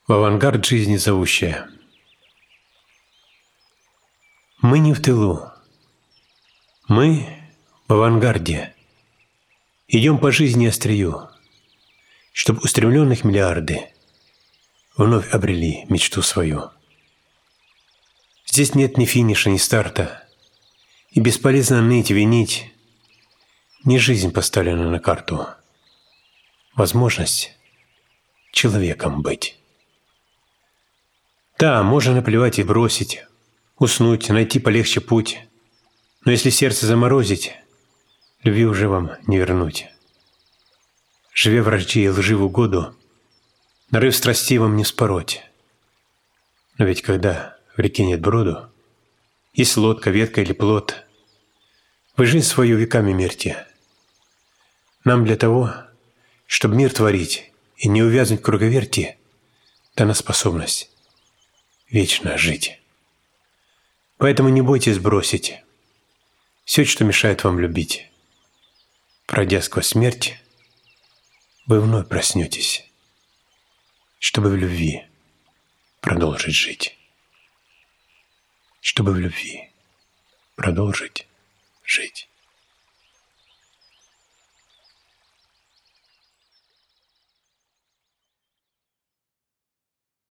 в авангард жизни зовущая. Мы не в тылу, мы в авангарде. Идем по жизни острию, чтоб устремленных миллиарды вновь обрели мечту свою. Здесь нет ни финиша, ни старта, и бесполезно ныть, винить. Не жизнь поставлена на карту, возможность человеком быть. Да, можно наплевать и бросить, уснуть, найти полегче путь, но если сердце заморозить, любви уже вам не вернуть. Живя вражде и лжи в угоду, нарыв страстей вам не спороть. Но ведь когда в реке нет броду, есть лодка, ветка или плот, вы жизнь свою веками мерьте. Нам для того, чтобы мир творить и не увязнуть в круговерти, дана способность вечно жить. Поэтому не бойтесь бросить все, что мешает вам любить. Пройдя сквозь смерть, вы вновь проснетесь, чтобы в любви продолжить жить. Чтобы в любви продолжить жить.